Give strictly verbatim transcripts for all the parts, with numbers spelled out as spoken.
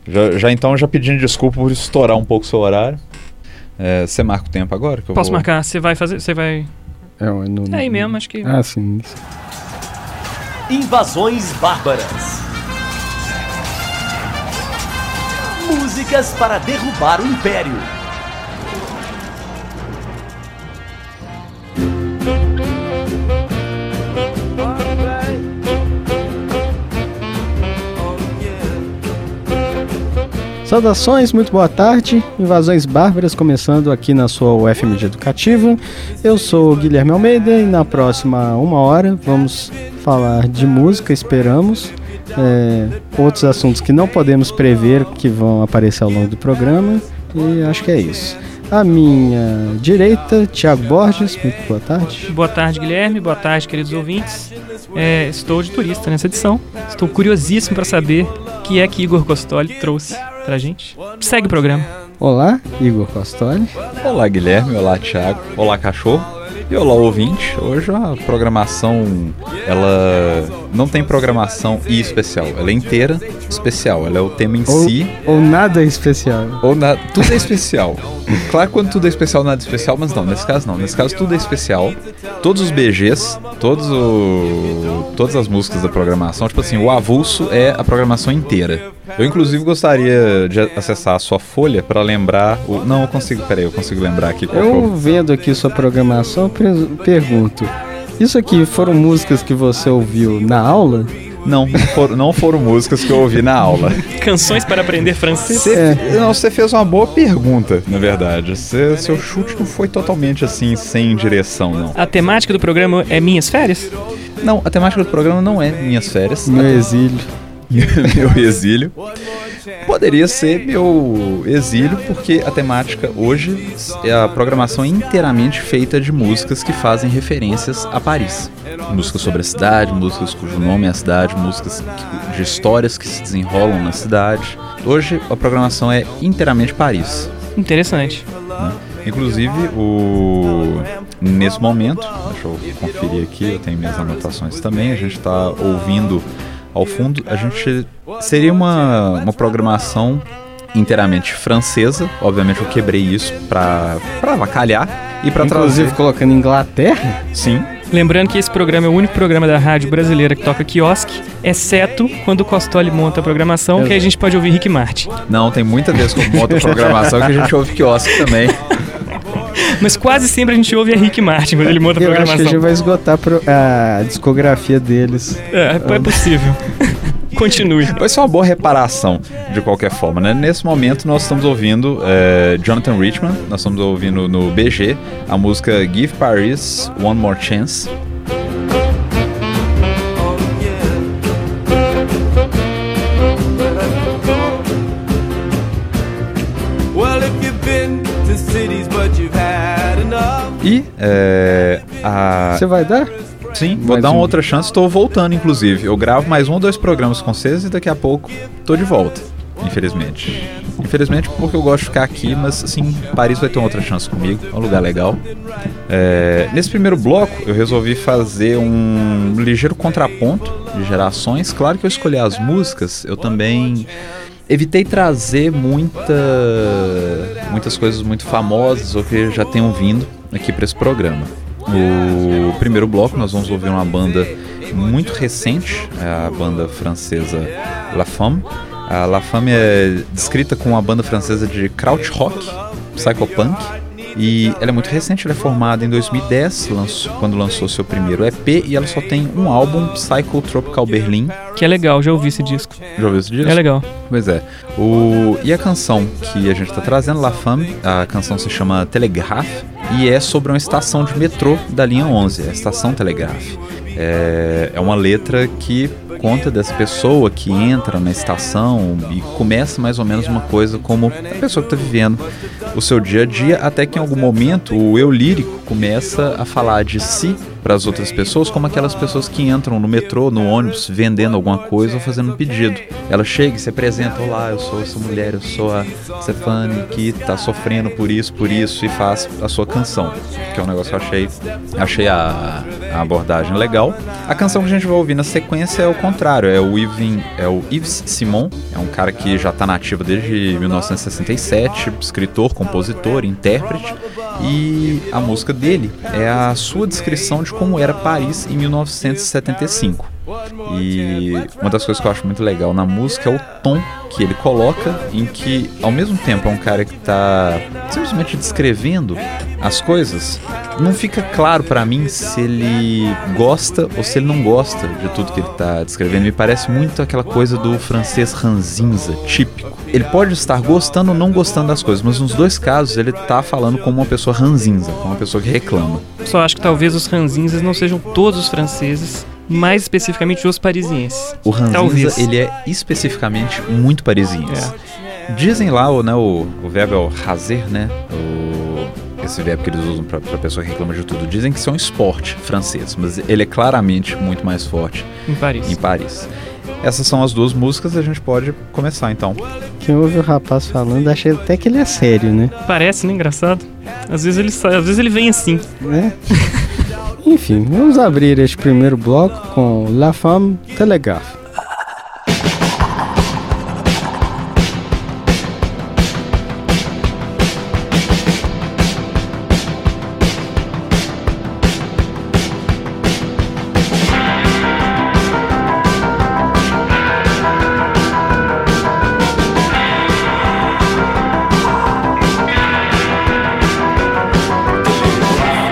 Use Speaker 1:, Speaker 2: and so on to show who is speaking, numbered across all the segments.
Speaker 1: Já, já então, já pedindo desculpa por estourar um pouco o seu horário. É, você marca o tempo agora? Que eu
Speaker 2: Posso
Speaker 1: vou...
Speaker 2: marcar? Você vai fazer... Você vai...
Speaker 3: É, no,
Speaker 2: é aí mesmo, acho que...
Speaker 3: Ah, sim.
Speaker 4: Invasões bárbaras. Músicas para derrubar o Império.
Speaker 3: Saudações, muito boa tarde. Invasões Bárbaras começando aqui na sua U F M G Educativa. Eu sou o Guilherme Almeida e na próxima uma hora vamos falar de música, esperamos. É, outros assuntos que não podemos prever que vão aparecer ao longo do programa. E acho que é isso. À minha direita, Thiago Borges, muito boa tarde.
Speaker 2: Boa tarde, Guilherme. Boa tarde, queridos ouvintes. É, estou de turista nessa edição. Estou curiosíssimo para saber o que é que Igor Costoli trouxe pra gente. Segue o programa.
Speaker 3: Olá, Igor Costoli.
Speaker 1: Olá, Guilherme. Olá, Thiago. Olá, cachorro. E olá, ouvinte. Hoje a programação, ela não tem programação e especial. Ela é inteira especial. Ela é o tema em
Speaker 3: ou,
Speaker 1: si.
Speaker 3: Ou nada especial.
Speaker 1: Ou nada. Tudo é especial. Claro que quando tudo é especial, nada é especial, mas não, nesse caso não. Nesse caso tudo é especial. Todos os B Gs, todos o, todas as músicas da programação, tipo assim, o avulso é a programação inteira. Eu inclusive gostaria de acessar a sua folha para lembrar o... Não, eu consigo, peraí, eu consigo lembrar aqui qual
Speaker 3: Eu
Speaker 1: foi.
Speaker 3: Vendo aqui sua programação, pergunto, isso aqui foram músicas que você ouviu na aula?
Speaker 1: Não, não foram, não foram músicas que eu ouvi na aula.
Speaker 2: Canções para aprender francês?
Speaker 1: Você, é. Não, você fez uma boa pergunta, na verdade. Você, seu chute não foi totalmente assim, sem direção, não.
Speaker 2: A temática do programa é Minhas Férias?
Speaker 1: Não, a temática do programa não é Minhas Férias.
Speaker 3: Meu exílio.
Speaker 1: Meu exílio. Poderia ser meu exílio, porque a temática hoje é a programação inteiramente feita de músicas que fazem referências a Paris. Músicas sobre a cidade, músicas cujo nome é a cidade, músicas de histórias que se desenrolam na cidade. Hoje a programação é inteiramente Paris.
Speaker 2: Interessante.
Speaker 1: Né? Inclusive, o... nesse momento, deixa eu conferir aqui, eu tenho minhas anotações também, a gente está ouvindo ao fundo, a gente seria uma, uma programação inteiramente francesa. Obviamente eu quebrei isso pra, pra avacalhar e pra
Speaker 3: Inclusive
Speaker 1: trazer...
Speaker 3: colocando Inglaterra?
Speaker 1: Sim.
Speaker 2: Lembrando que esse programa é o único programa da rádio brasileira que toca quiosque, exceto quando o Costoli monta a programação, Exato. Que a gente pode ouvir Rick Martin.
Speaker 1: Não, tem muita vez que eu monto a programação que a gente ouve quiosque também.
Speaker 2: Mas quase sempre a gente ouve a Rick Martin quando ele monta a
Speaker 3: eu
Speaker 2: programação.
Speaker 3: Acho que a gente vai esgotar pro, a discografia deles.
Speaker 2: É, é possível. Continue.
Speaker 1: Vai ser uma boa reparação, de qualquer forma, né? Nesse momento nós estamos ouvindo é, Jonathan Richman, nós estamos ouvindo no B G a música Give Paris One More Chance. E é, a...
Speaker 3: Você vai dar?
Speaker 1: Sim, vou mais dar uma um. outra chance, estou voltando inclusive. Eu gravo mais um ou dois programas com vocês e daqui a pouco estou de volta, infelizmente. Infelizmente porque eu gosto de ficar aqui, mas assim, Paris vai ter uma outra chance comigo, é um lugar legal. É, nesse primeiro bloco eu resolvi fazer um ligeiro contraponto de gerações. Claro que eu escolhi as músicas, eu também... evitei trazer muita, muitas coisas muito famosas ou que já tenham vindo aqui para esse programa. No primeiro bloco nós vamos ouvir uma banda muito recente, a banda francesa La Femme. A La Femme é descrita como uma banda francesa de krautrock, psychopunk. E ela é muito recente, ela é formada em dois mil e dez, lançou, quando lançou seu primeiro E P, e ela só tem um álbum, Psychotropical Berlin.
Speaker 2: Que é legal, já ouvi esse disco.
Speaker 1: Já ouviu esse disco?
Speaker 2: É legal.
Speaker 1: Pois é. O... E a canção que a gente está trazendo, La Femme, a canção se chama Telegraph, e é sobre uma estação de metrô da linha onze, a estação Telegraph. É, é uma letra que conta dessa pessoa que entra na estação e começa mais ou menos uma coisa como a pessoa que está vivendo o seu dia a dia, até que em algum momento o eu lírico começa a falar de si para as outras pessoas, como aquelas pessoas que entram no metrô, no ônibus, vendendo alguma coisa ou fazendo um pedido. Ela chega e se apresenta: olá, eu sou essa mulher, eu sou a Stefani, que está sofrendo por isso, por isso, e faz a sua canção, que é um negócio que eu achei, achei a, a abordagem legal. A canção que a gente vai ouvir na sequência é o contrário, é o, Yves, é o Yves Simon, é um cara que já está nativo desde mil novecentos e sessenta e sete, escritor, compositor, intérprete, e a música dele é a sua descrição de como era Paris em mil novecentos e setenta e cinco. E uma das coisas que eu acho muito legal na música é o tom que ele coloca, em que ao mesmo tempo é um cara que está simplesmente descrevendo as coisas. Não fica claro pra mim se ele gosta ou se ele não gosta de tudo que ele tá descrevendo. Me parece muito aquela coisa do francês ranzinza, típico. Ele pode estar gostando ou não gostando das coisas, mas nos dois casos ele tá falando como uma pessoa ranzinza, como uma pessoa que reclama.
Speaker 2: Só acho que talvez os ranzinzas não sejam todos os franceses, mais especificamente os parisienses.
Speaker 1: O ranzinza,
Speaker 2: talvez.
Speaker 1: Ele é especificamente muito parisiense. É. Dizem lá, o, né, o, o verbo é o raser, né? O, esse verbo que eles usam pra, pra pessoa que reclama de tudo. Dizem que isso é um esporte francês, mas ele é claramente muito mais forte
Speaker 2: em Paris.
Speaker 1: Em Paris. Essas são as duas músicas, a gente pode começar então.
Speaker 3: Quem ouve o rapaz falando, achei até que ele é sério, né?
Speaker 2: Parece, né? Engraçado. Às vezes ele, às vezes ele vem assim.
Speaker 3: Né? Enfim, vamos abrir este primeiro bloco com La Femme Télégraphe.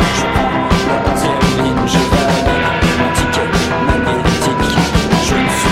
Speaker 5: Je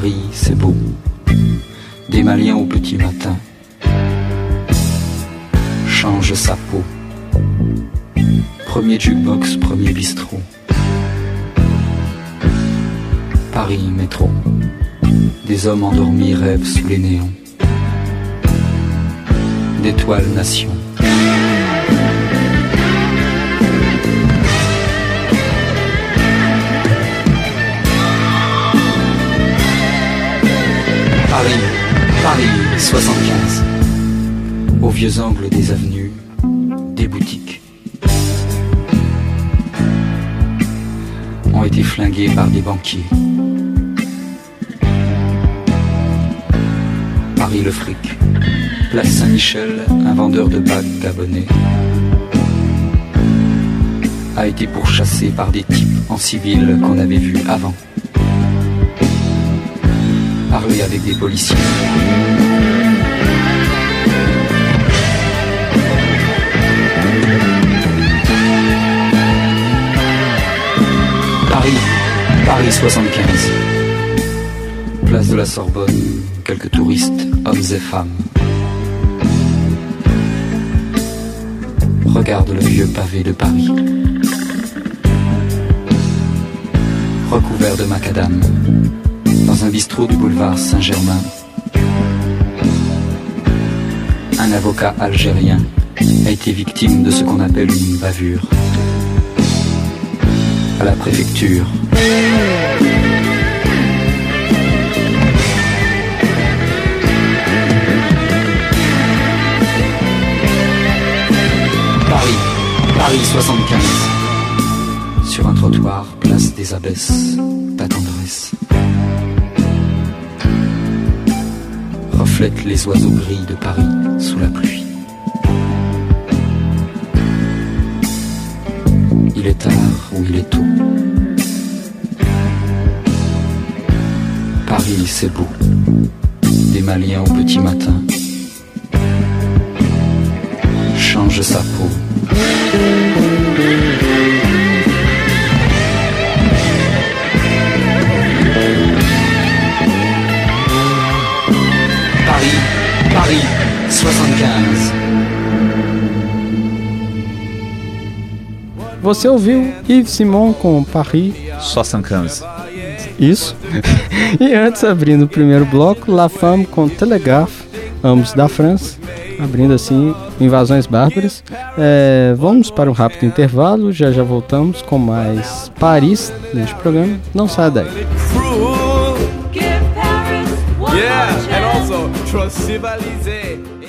Speaker 5: Paris, c'est beau. Des Maliens au petit matin. Change sa peau. Premier jukebox, premier bistrot. Paris, métro. Des hommes endormis rêvent sous les néons. D'étoiles nation. Paris, Paris, soixante-quinze. Aux vieux angles des avenues, des boutiques ont été flinguées par des banquiers. Paris le fric, place Saint-Michel, un vendeur de bagues gabonais a été pourchassé par des types en civil qu'on avait vus avant. Parler avec des policiers. Paris, Paris soixante-quinze. Place de la Sorbonne, quelques touristes, hommes et femmes. Regarde le vieux pavé de Paris, recouvert de macadam, dans un bistrot du boulevard Saint-Germain. Un avocat algérien a été victime de ce qu'on appelle une bavure. À la préfecture. Paris, Paris soixante-quinze. Sur un trottoir, place des Abbesses, ta tendresse reflète les oiseaux gris de Paris sous la pluie. Il est tard ou il est tôt. Paris, c'est beau. Des Maliens au petit matin. Change sa peau. Paris, Paris, soixante-quinze.
Speaker 3: Você ouviu Yves Simon com Paris.
Speaker 1: soixante-quinze.
Speaker 3: Isso. E antes, abrindo o primeiro bloco, La Femme com Telegraphe, ambos da França. Abrindo assim, Invasões Bárbaras. É, vamos para um rápido intervalo, já já voltamos com mais Paris neste programa. Não saia daí.
Speaker 6: Yeah, and also trust civilizé.